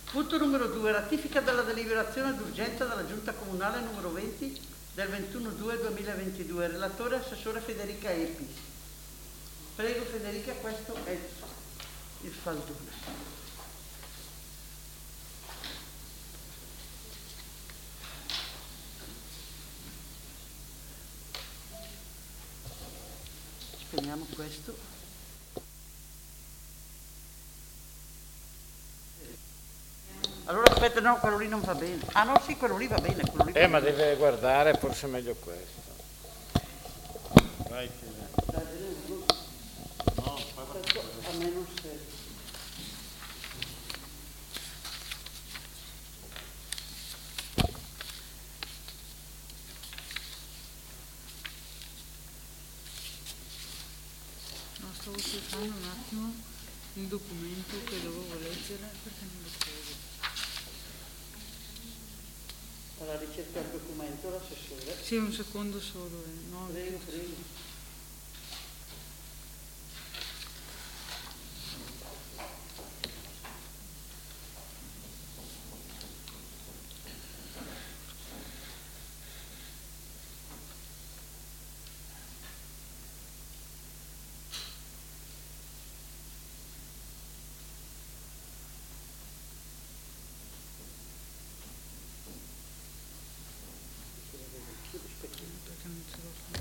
Punto numero 2, ratifica della deliberazione d'urgenza della Giunta Comunale numero 20 del 21/2/2022. Relatore Assessore Federica Epi. Prego Federica, questo è il faldone. Spegniamo questo. Allora aspetta, no, quello lì non va bene. Ah no, sì, quello lì va bene. Quello lì va Ma bene. deve guardare, forse è meglio questo. Vai, no, a me non serve. No, stavo cercando un attimo il documento che dovevo leggere perché non lo trovo. Alla ricerca del documento, l'assessore. Sì, un secondo solo. No, Prego, prego. perché non ce l'ho fatto.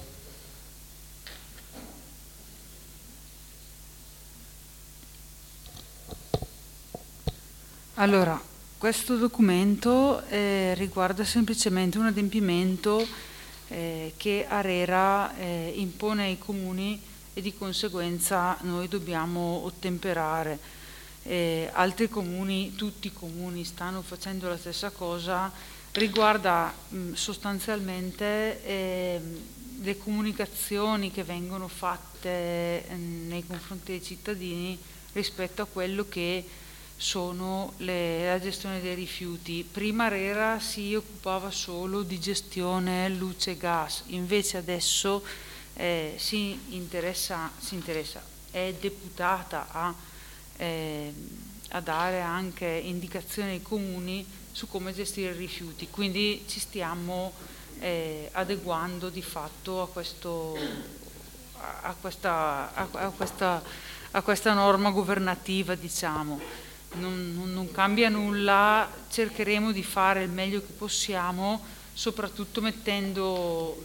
Allora, questo documento riguarda semplicemente un adempimento che ARERA impone ai comuni e di conseguenza noi dobbiamo ottemperare. Altri comuni, tutti i comuni stanno facendo la stessa cosa, riguarda sostanzialmente le comunicazioni che vengono fatte nei confronti dei cittadini rispetto a quello che sono la gestione dei rifiuti. Prima ARERA si occupava solo di gestione luce e gas, invece adesso si interessa, è deputata a dare anche indicazioni ai comuni su come gestire i rifiuti, quindi ci stiamo adeguando di fatto a questa norma governativa, diciamo. Non cambia nulla, cercheremo di fare il meglio che possiamo, soprattutto mettendo...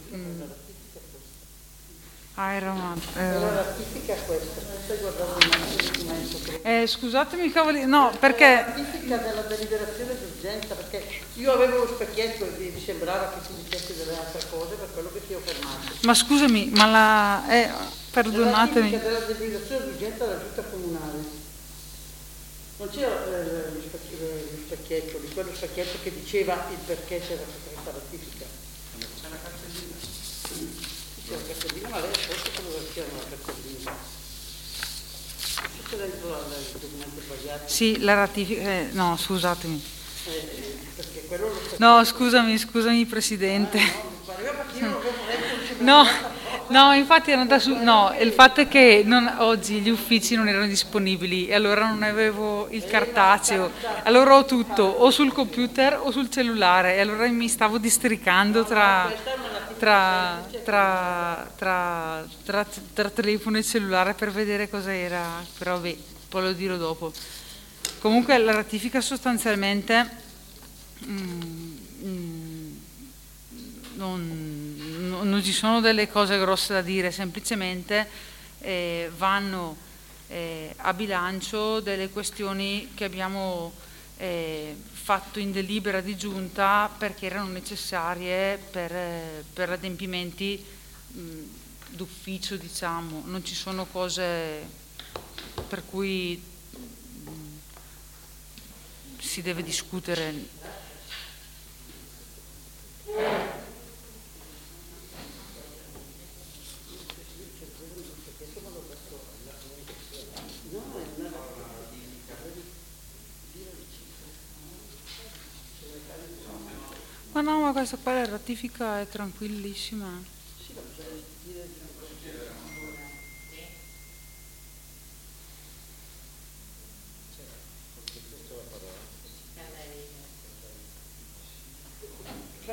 era una... La ratifica questa, stai guardando un altro documento. Scusatemi cavoli, no, perché... La ratifica della deliberazione d'urgenza, perché io avevo lo specchietto e mi sembrava che si dicesse delle altre cose, per quello che ti ho fermato. Ma scusami, ma perdonatemi. La ratifica della deliberazione d'urgenza della Giunta Comunale. Non c'era lo specchietto, di quello specchietto che diceva il perché c'era questa ratifica. C'è la cartellina. C'è la cartellina, ma lei forse come c'era la cartellina. C'è dentro il documento sbagliato. Sì, la ratifica... no, scusatemi. Perché quello lo no, scusami Presidente. No, no, infatti era no, il fatto è che oggi gli uffici non erano disponibili e allora non avevo il cartaceo, allora ho tutto o sul computer o sul cellulare e allora mi stavo districando tra telefono e cellulare per vedere cosa era, però vabbè, poi lo dirò dopo. Comunque la ratifica sostanzialmente non ci sono delle cose grosse da dire, semplicemente vanno a bilancio delle questioni che abbiamo fatto in delibera di giunta perché erano necessarie per adempimenti d'ufficio, diciamo. Non ci sono cose per cui si deve discutere. Ma no, ma questa qua la ratifica è tranquillissima.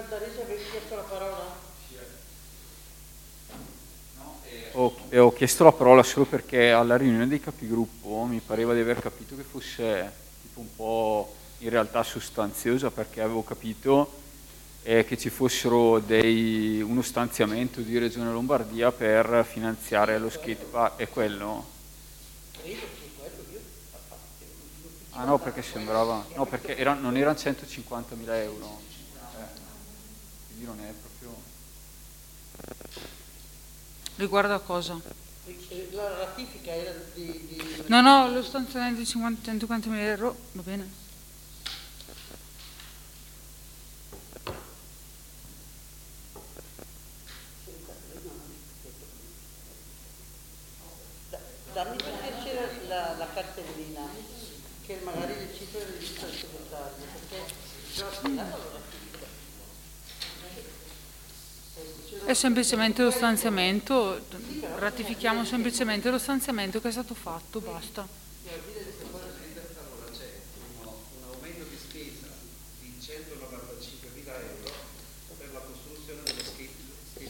Caldarese, avevi chiesto la parola? Ho chiesto la parola solo perché alla riunione dei capigruppo mi pareva di aver capito che fosse tipo un po' in realtà sostanziosa, perché avevo capito che ci fossero uno stanziamento di Regione Lombardia per finanziare lo skate park. È quello? Credo che quello io. Ah no, perché sembrava... No, perché non erano 150.000 euro. Quindi non è proprio... Riguardo a cosa? La ratifica era di... No, lo stanziamento di 150.000 euro, va bene. Dammi per piacere la cartellina, che magari le cifre le dice al segretario, perché già segnata la ratifica. È semplicemente lo stanziamento, ratifichiamo semplicemente lo stanziamento che è stato fatto, basta. C'è un aumento di spesa di 195.000 euro per la costruzione dello skate.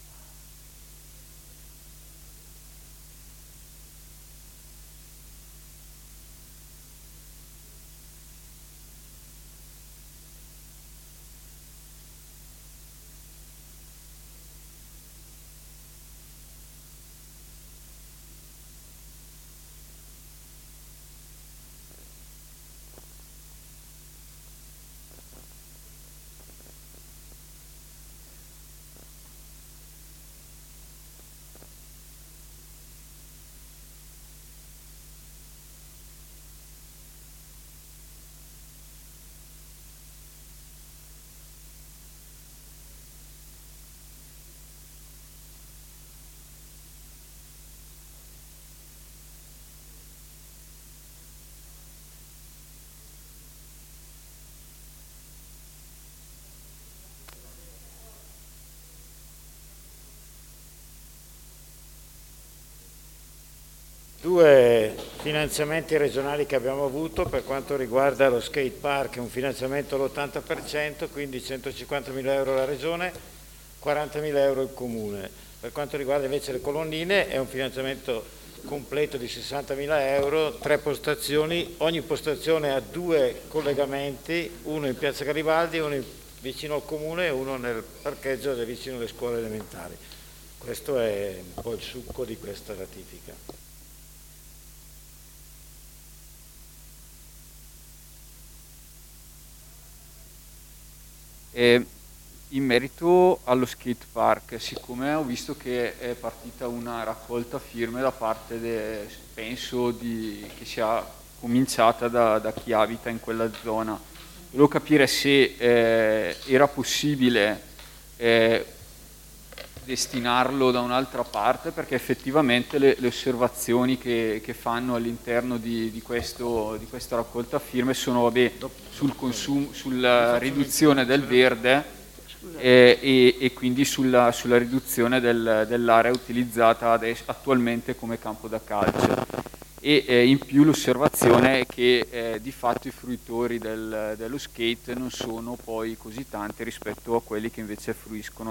Due finanziamenti regionali che abbiamo avuto per quanto riguarda lo skate park, un finanziamento all'80%, quindi 150.000 euro la regione, 40.000 euro il comune. Per quanto riguarda invece le colonnine è un finanziamento completo di 60.000 euro, 3 postazioni, ogni postazione ha 2 collegamenti, uno in piazza Garibaldi, uno vicino al comune e uno nel parcheggio vicino alle scuole elementari. Questo è un po' il succo di questa ratifica. In merito allo skate park, siccome ho visto che è partita una raccolta firme da parte, penso che sia cominciata da chi abita in quella zona, volevo capire se era possibile destinarlo da un'altra parte, perché effettivamente le osservazioni che fanno all'interno di questa raccolta firme sono sul consumo, sulla riduzione del verde e quindi sulla riduzione dell'area utilizzata attualmente come campo da calcio. E in più l'osservazione è che di fatto i fruitori dello skate non sono poi così tanti rispetto a quelli che invece fruiscono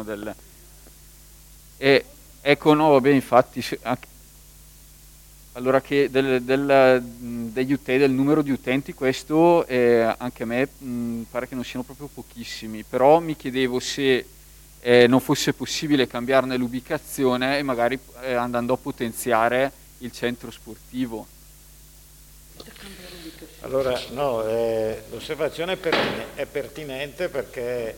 ecco, no, vabbè, infatti, allora che del numero di utenti questo anche a me pare che non siano proprio pochissimi, però mi chiedevo se non fosse possibile cambiarne l'ubicazione e magari andando a potenziare il centro sportivo. Allora, no, l'osservazione è pertinente perché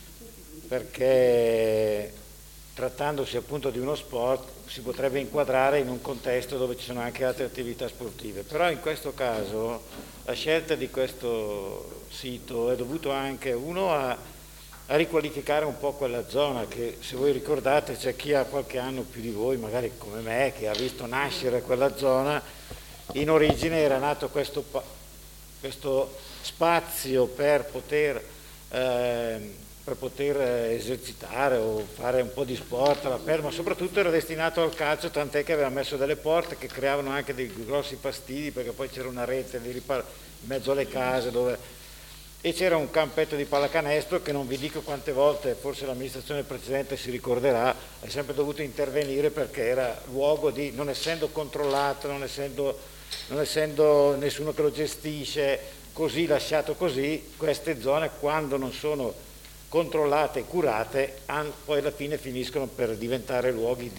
trattandosi appunto di uno sport si potrebbe inquadrare in un contesto dove ci sono anche altre attività sportive, però in questo caso la scelta di questo sito è dovuto anche a riqualificare un po' quella zona che, se voi ricordate, c'è chi ha qualche anno più di voi, magari come me, che ha visto nascere quella zona. In origine era nato questo spazio per poter esercitare o fare un po' di sport all'aperto, ma soprattutto era destinato al calcio, tant'è che aveva messo delle porte che creavano anche dei grossi fastidi, perché poi c'era una rete in mezzo alle case dove e c'era un campetto di pallacanestro che non vi dico quante volte, forse l'amministrazione precedente si ricorderà, è sempre dovuto intervenire perché era luogo di, non essendo controllato, non essendo nessuno che lo gestisce, così lasciato così, queste zone quando non sono controllate e curate poi alla fine finiscono per diventare luoghi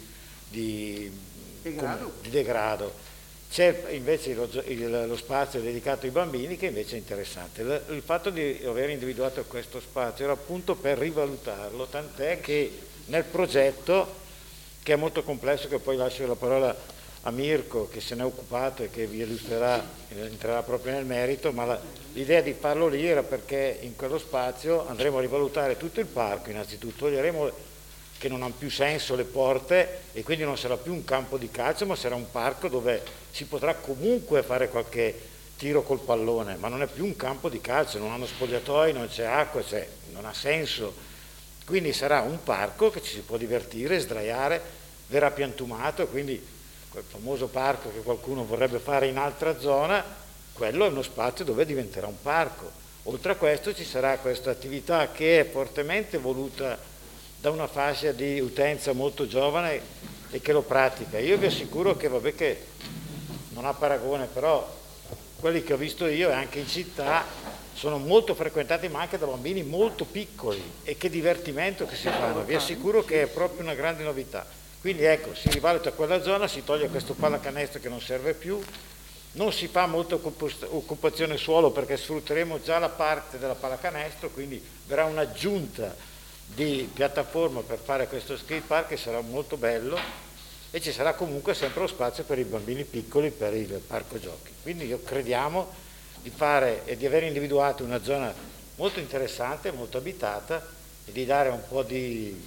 di degrado. C'è invece lo spazio dedicato ai bambini che invece è interessante. Il fatto di aver individuato questo spazio era appunto per rivalutarlo, tant'è che nel progetto, che è molto complesso, che poi lascio la parola a Mirko che se ne è occupato e che vi illustrerà, entrerà proprio nel merito, ma l'idea di farlo lì era perché in quello spazio andremo a rivalutare tutto il parco, innanzitutto toglieremo che non hanno più senso le porte e quindi non sarà più un campo di calcio, ma sarà un parco dove si potrà comunque fare qualche tiro col pallone, ma non è più un campo di calcio, non hanno spogliatoi, non c'è acqua, non ha senso. Quindi sarà un parco che ci si può divertire, sdraiare, verrà piantumato, quindi quel famoso parco che qualcuno vorrebbe fare in altra zona, quello è uno spazio dove diventerà un parco. Oltre a questo ci sarà questa attività che è fortemente voluta da una fascia di utenza molto giovane e che lo pratica. Io vi assicuro che, vabbè, che non ha paragone, però quelli che ho visto io e anche in città sono molto frequentati, ma anche da bambini molto piccoli, e che divertimento che si fanno, vi assicuro che è proprio una grande novità. Quindi ecco, si rivaluta quella zona, si toglie questo pallacanestro che non serve più, non si fa molta occupazione suolo perché sfrutteremo già la parte della pallacanestro, quindi verrà un'aggiunta di piattaforma per fare questo skate park che sarà molto bello, e ci sarà comunque sempre lo spazio per i bambini piccoli per il parco giochi. Quindi io crediamo di fare e di aver individuato una zona molto interessante, molto abitata, e di dare un po' di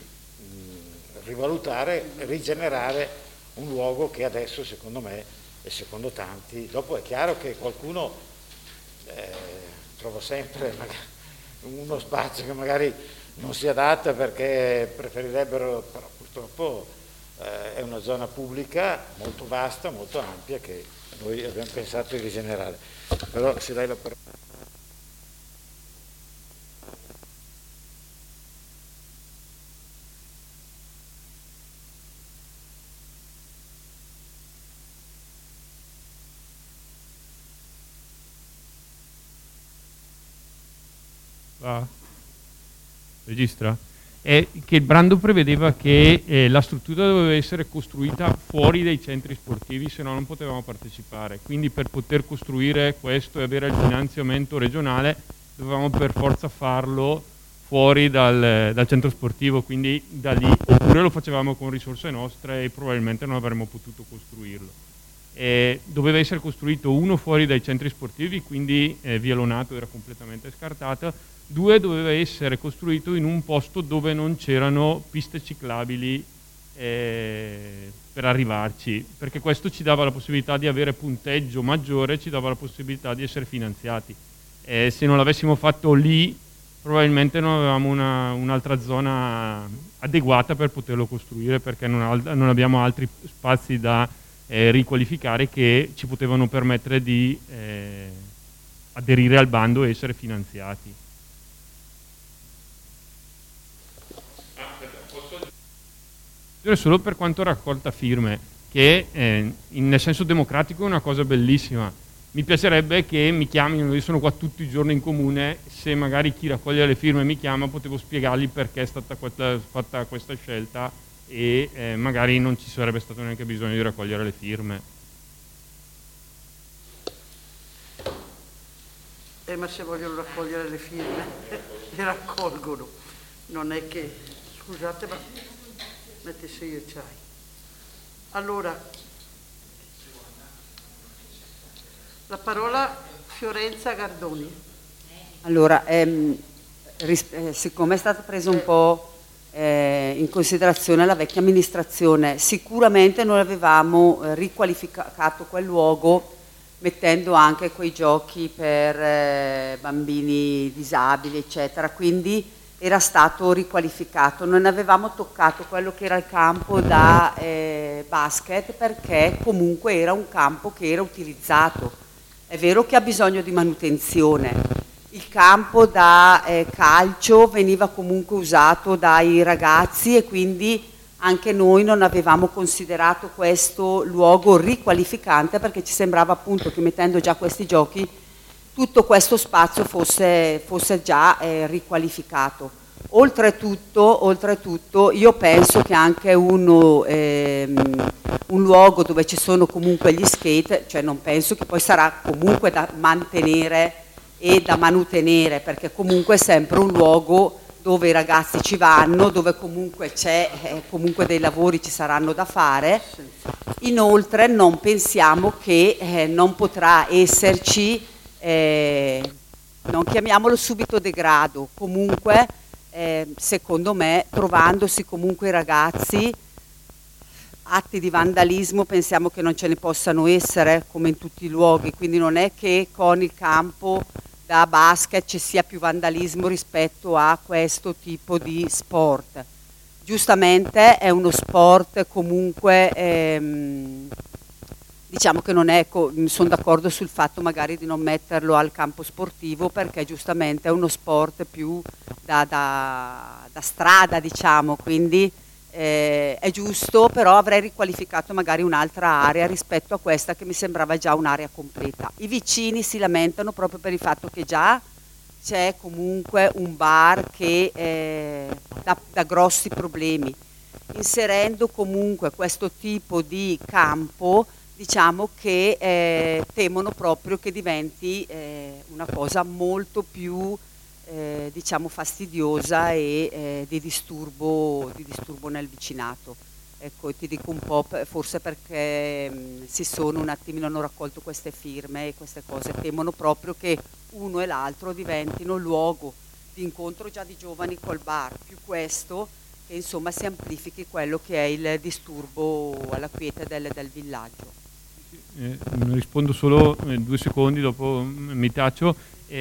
rivalutare, rigenerare un luogo che adesso secondo me e secondo tanti, dopo è chiaro che qualcuno trova sempre uno spazio che magari non si adatta perché preferirebbero, però purtroppo è una zona pubblica molto vasta, molto ampia, che noi abbiamo pensato di rigenerare. Però se dai la parola. Registra? È che il bando prevedeva che la struttura doveva essere costruita fuori dai centri sportivi, se no non potevamo partecipare. Quindi per poter costruire questo e avere il finanziamento regionale dovevamo per forza farlo fuori dal centro sportivo, quindi da lì, oppure lo facevamo con risorse nostre e probabilmente non avremmo potuto costruirlo. Doveva essere costruito uno fuori dai centri sportivi, quindi via Lonato era completamente scartata. 2, doveva essere costruito in un posto dove non c'erano piste ciclabili per arrivarci, perché questo ci dava la possibilità di avere punteggio maggiore, ci dava la possibilità di essere finanziati. Se non l'avessimo fatto lì, probabilmente non avevamo un'altra zona adeguata per poterlo costruire, perché non abbiamo altri spazi da riqualificare che ci potevano permettere di aderire al bando e essere finanziati. Solo per quanto raccolta firme, che nel senso democratico è una cosa bellissima. Mi piacerebbe che mi chiamino, io sono qua tutti i giorni in comune, se magari chi raccoglie le firme mi chiama potevo spiegargli perché è stata fatta questa scelta e magari non ci sarebbe stato neanche bisogno di raccogliere le firme. Ma se vogliono raccogliere le firme, le raccolgono. Non è che, scusate, ma metti se io c'hai. Allora, la parola Fiorenza Gardoni. Allora, siccome è stata presa un po' in considerazione la vecchia amministrazione, sicuramente noi avevamo riqualificato quel luogo mettendo anche quei giochi per bambini disabili, eccetera, quindi era stato riqualificato. Non avevamo toccato quello che era il campo da basket, perché comunque era un campo che era utilizzato. È vero che ha bisogno di manutenzione. il campo da calcio veniva comunque usato dai ragazzi e quindi anche noi non avevamo considerato questo luogo riqualificante, perché ci sembrava appunto che mettendo già questi giochi tutto questo spazio fosse già riqualificato. Oltretutto io penso che anche un luogo dove ci sono comunque gli skate, cioè non penso che poi sarà comunque da mantenere e da manutenere, perché comunque è sempre un luogo dove i ragazzi ci vanno, dove comunque c'è comunque dei lavori ci saranno da fare. Inoltre non pensiamo che non potrà esserci, non chiamiamolo subito degrado, comunque secondo me trovandosi comunque i ragazzi, atti di vandalismo pensiamo che non ce ne possano essere come in tutti i luoghi, quindi non è che con il campo da basket ci sia più vandalismo rispetto a questo tipo di sport. Giustamente è uno sport comunque, diciamo che non è, sono d'accordo sul fatto magari di non metterlo al campo sportivo, perché giustamente è uno sport più da strada, diciamo, quindi è giusto, però avrei riqualificato magari un'altra area rispetto a questa che mi sembrava già un'area completa. I vicini si lamentano proprio per il fatto che già c'è comunque un bar che dà grossi problemi. Inserendo comunque questo tipo di campo, diciamo che temono proprio che diventi una cosa molto più diciamo fastidiosa e di disturbo nel vicinato. Ecco, ti dico un po', forse perché hanno raccolto queste firme e queste cose, temono proprio che uno e l'altro diventino luogo di incontro già di giovani col bar, più questo, che insomma si amplifichi quello che è il disturbo alla quiete del villaggio. Rispondo solo 2 secondi, dopo mi taccio.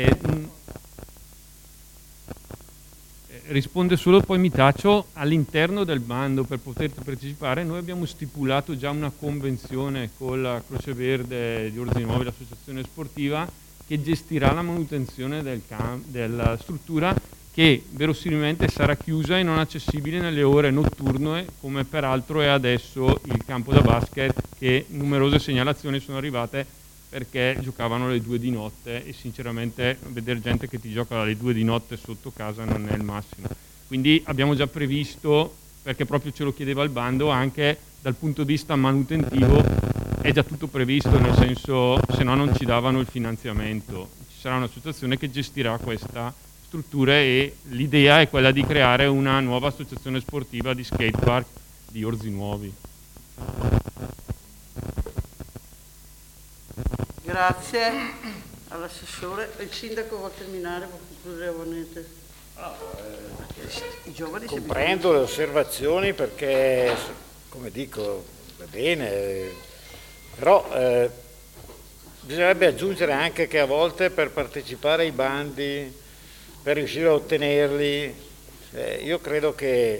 Risponde solo, poi mi taccio. All'interno del bando per poter partecipare noi abbiamo stipulato già una convenzione con la Croce Verde di Orzinuovi, l'associazione sportiva, che gestirà la manutenzione della struttura, che verosimilmente sarà chiusa e non accessibile nelle ore notturne, come peraltro è adesso il campo da basket, che numerose segnalazioni sono arrivate perché giocavano alle 2 di notte e sinceramente vedere gente che ti gioca alle 2 di notte sotto casa non è il massimo. Quindi abbiamo già previsto, perché proprio ce lo chiedeva il bando, anche dal punto di vista manutentivo è già tutto previsto, nel senso, se no non ci davano il finanziamento. Ci sarà un'associazione che gestirà questa struttura e l'idea è quella di creare una nuova associazione sportiva di skatepark di Orzinuovi. Grazie all'assessore. Il sindaco vuole terminare, può concludere buonamente. I giovani comprendo le osservazioni, perché come dico va bene, però bisognerebbe aggiungere anche che a volte per partecipare ai bandi, per riuscire a ottenerli, io credo che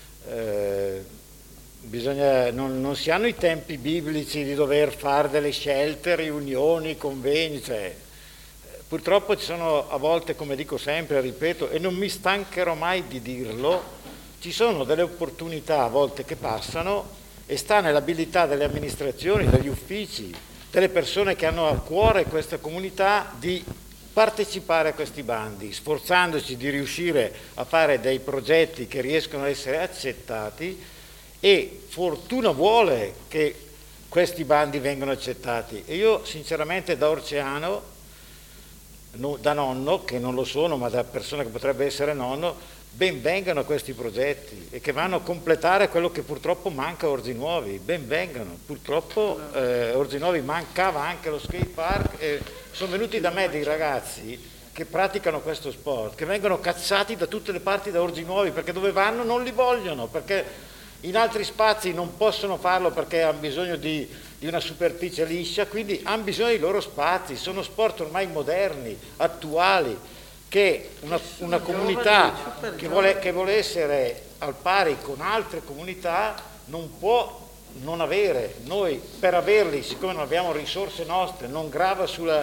non si hanno i tempi biblici di dover fare delle scelte, riunioni, convegni, purtroppo ci sono a volte, come dico sempre, ripeto, e non mi stancherò mai di dirlo, ci sono delle opportunità a volte che passano e sta nell'abilità delle amministrazioni, degli uffici, delle persone che hanno a cuore questa comunità di partecipare a questi bandi, sforzandosi di riuscire a fare dei progetti che riescono a essere accettati, e fortuna vuole che questi bandi vengano accettati. E io sinceramente da orceano, da nonno, che non lo sono, ma da persona che potrebbe essere nonno, ben vengano questi progetti e che vanno a completare quello che purtroppo manca a Orzinuovi, ben vengano. Purtroppo Orzinuovi mancava anche lo skate park e sono venuti da me dei ragazzi che praticano questo sport, che vengono cacciati da tutte le parti da Orzinuovi, perché dove vanno non li vogliono, perché in altri spazi non possono farlo perché hanno bisogno di una superficie liscia, quindi hanno bisogno dei loro spazi. Sono sport ormai moderni, attuali, che una comunità che vuole essere al pari con altre comunità non può non avere. Noi per averli, siccome non abbiamo risorse nostre, non grava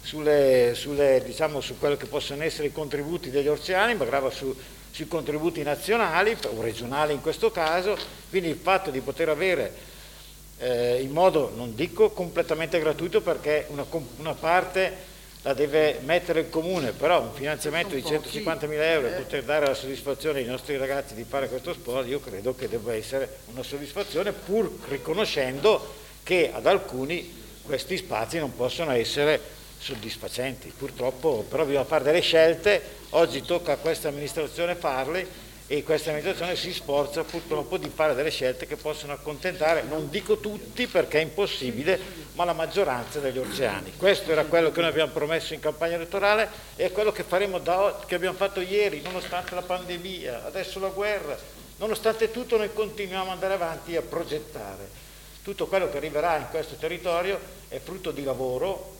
diciamo, su quello che possono essere i contributi degli orceani, ma grava sui contributi nazionali o regionali in questo caso. Quindi il fatto di poter avere in modo, non dico completamente gratuito, perché una parte la deve mettere il comune, però un finanziamento di 150.000 euro e poter dare la soddisfazione ai nostri ragazzi di fare questo sport, io credo che debba essere una soddisfazione, pur riconoscendo che ad alcuni questi spazi non possono essere soddisfacenti. Purtroppo però bisogna fare delle scelte, oggi tocca a questa amministrazione farle, e questa amministrazione si sforza purtroppo di fare delle scelte che possono accontentare, non dico tutti perché è impossibile, ma la maggioranza degli orceani. Questo era quello che noi abbiamo promesso in campagna elettorale e è quello che faremo che abbiamo fatto ieri, nonostante la pandemia, adesso la guerra, nonostante tutto noi continuiamo ad andare avanti a progettare. Tutto quello che arriverà in questo territorio è frutto di lavoro,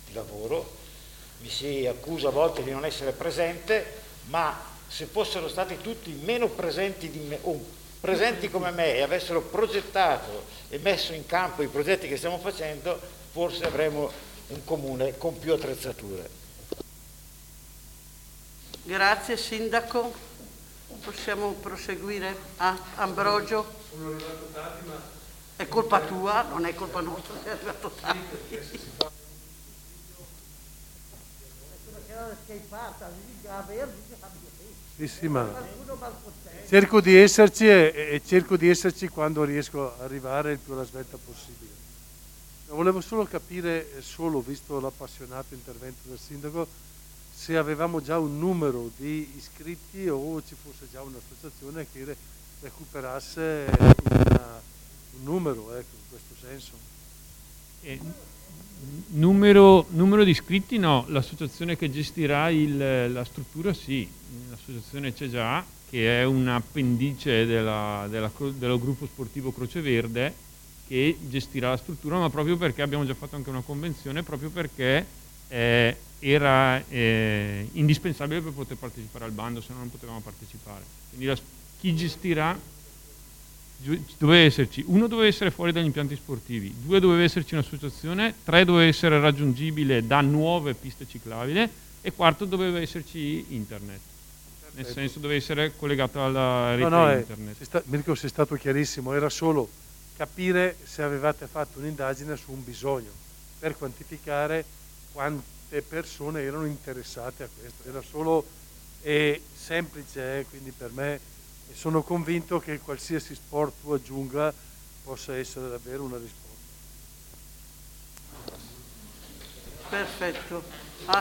mi si accusa a volte di non essere presente, ma se fossero stati tutti meno presenti di me, o presenti come me, e avessero progettato e messo in campo i progetti che stiamo facendo, forse avremo un comune con più attrezzature. Grazie Sindaco, possiamo proseguire? Ambrogio? Sono arrivato tardi, ma è colpa tua, non è colpa nostra, sei arrivato tardi. Sì, ma cerco di esserci e cerco di esserci quando riesco ad arrivare il più alla svelta possibile. Volevo solo capire, visto l'appassionato intervento del sindaco, se avevamo già un numero di iscritti o ci fosse già un'associazione che recuperasse un numero, ecco, in questo senso. Numero di iscritti no, l'associazione che gestirà la struttura sì, l'associazione c'è già, che è un appendice dello gruppo sportivo Croce Verde, che gestirà la struttura, ma proprio perché abbiamo già fatto anche una convenzione, proprio perché era indispensabile per poter partecipare al bando, se no non potevamo partecipare. Quindi chi gestirà doveva esserci, uno doveva essere fuori dagli impianti sportivi, 2 doveva esserci un'associazione, 3 doveva essere raggiungibile da nuove piste ciclabili e 4 doveva esserci internet. Nel senso doveva essere collegato alla rete internet. Mirko, sei stato chiarissimo, era solo capire se avevate fatto un'indagine su un bisogno per quantificare quante persone erano interessate a questo. Era solo semplice, quindi per me sono convinto che qualsiasi sport tu aggiunga possa essere davvero una risposta. Perfetto.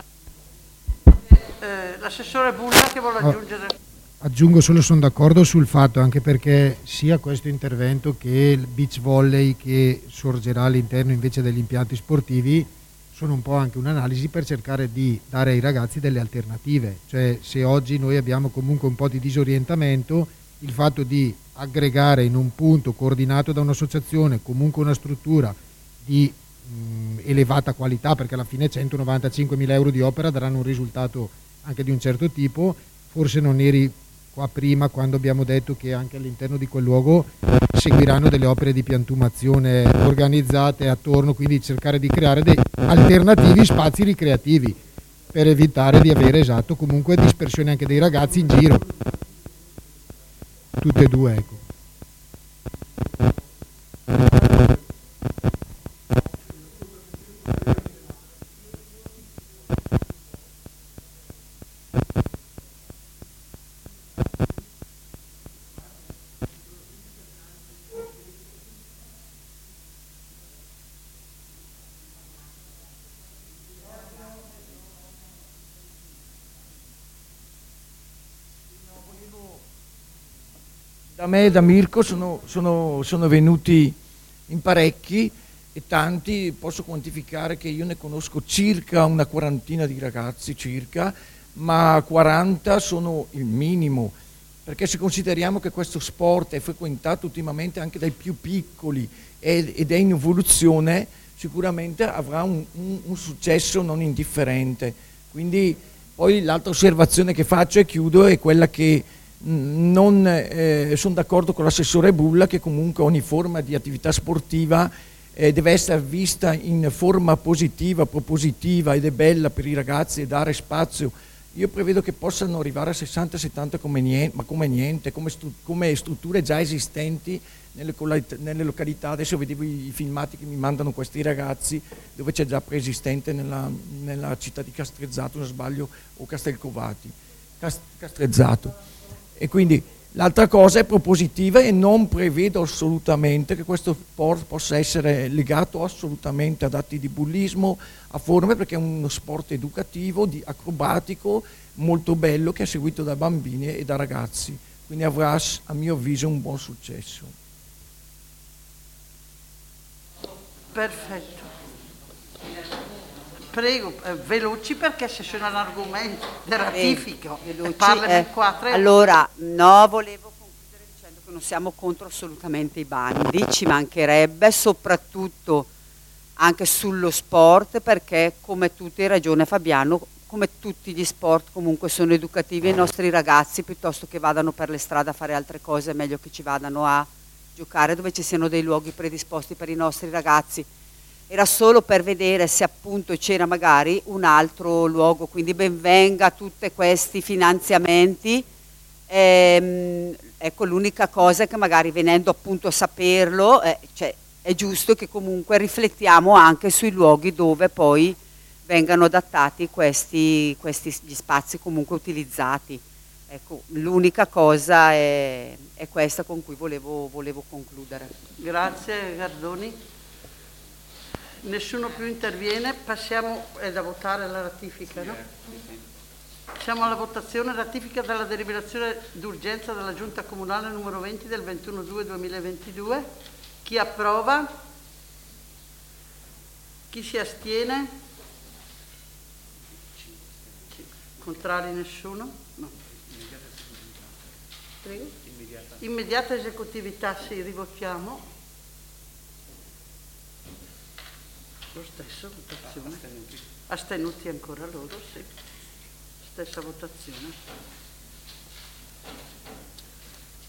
L'assessore Bulla che vuole aggiungere? Aggiungo solo, sono d'accordo sul fatto, anche perché sia questo intervento che il beach volley che sorgerà all'interno invece degli impianti sportivi sono un po' anche un'analisi per cercare di dare ai ragazzi delle alternative. Cioè, se oggi noi abbiamo comunque un po' di disorientamento, il fatto di aggregare in un punto coordinato da un'associazione, comunque una struttura di elevata qualità, perché alla fine 195.000 euro di opera daranno un risultato anche di un certo tipo. Forse non eri qua prima quando abbiamo detto che anche all'interno di quel luogo seguiranno delle opere di piantumazione organizzate attorno, quindi cercare di creare dei alternativi spazi ricreativi per evitare di avere comunque dispersione anche dei ragazzi in giro. Tutte e due, ecco. Da me e da Mirko sono venuti in parecchi e tanti, posso quantificare che io ne conosco circa una quarantina di ragazzi circa, ma 40 sono il minimo, perché se consideriamo che questo sport è frequentato ultimamente anche dai più piccoli ed è in evoluzione, sicuramente avrà un successo non indifferente. Quindi poi l'altra osservazione che faccio e chiudo è quella che non sono d'accordo con l'assessore Bulla, che comunque ogni forma di attività sportiva deve essere vista in forma positiva, propositiva ed è bella per i ragazzi e dare spazio. Io prevedo che possano arrivare a 60-70 come niente, come strutture già esistenti nelle località. Adesso vedevo i filmati che mi mandano questi ragazzi, dove c'è già preesistente nella città di Castrezzato, se non sbaglio, o Castelcovati, Castrezzato. E quindi l'altra cosa è propositiva e non prevedo assolutamente che questo sport possa essere legato assolutamente ad atti di bullismo, a forme, perché è uno sport educativo, acrobatico, molto bello, che è seguito da bambini e da ragazzi. Quindi avrà, a mio avviso, un buon successo. Perfetto. Prego, veloci perché se sono all'argomento di ratifica parla qua. Allora, no, volevo concludere dicendo che non siamo contro assolutamente i bandi, ci mancherebbe, soprattutto anche sullo sport, perché come tutti, hai ragione Fabiano, come tutti gli sport comunque sono educativi ai nostri ragazzi, piuttosto che vadano per le strade a fare altre cose, è meglio che ci vadano a giocare dove ci siano dei luoghi predisposti per i nostri ragazzi. Era solo per vedere se appunto c'era magari un altro luogo, quindi ben venga tutti questi finanziamenti. Ecco, l'unica cosa è che magari venendo appunto a saperlo, cioè, è giusto che comunque riflettiamo anche sui luoghi dove poi vengano adattati questi gli spazi comunque utilizzati. Ecco, l'unica cosa è questa con cui volevo concludere. Grazie Gardoni. Nessuno più interviene, passiamo da votare la ratifica, no? Siamo alla votazione ratifica della deliberazione d'urgenza della Giunta Comunale numero 20 del 21/2/2022. Chi approva? Chi si astiene? Contrari nessuno? No. Prego. Immediata esecutività, sì, rivotiamo. Lo stesso, votazione. Astenuti ancora loro, sì. Stessa votazione.